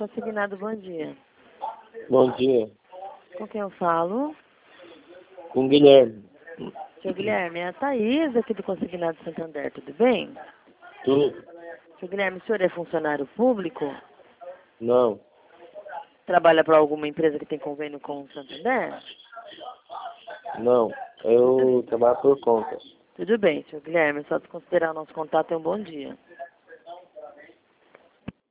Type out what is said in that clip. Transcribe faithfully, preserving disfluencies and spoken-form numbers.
Consignado, bom dia. Bom dia. Com quem eu falo? Com o Guilherme. Seu Guilherme, é a Thaís aqui do Consignado Santander, tudo bem? Tu? Seu Guilherme, o senhor é funcionário público? Não. Trabalha para alguma empresa que tem convênio com o Santander? Não. Eu trabalho por conta. Tudo bem, seu Guilherme, só de considerar o nosso contato é um bom dia.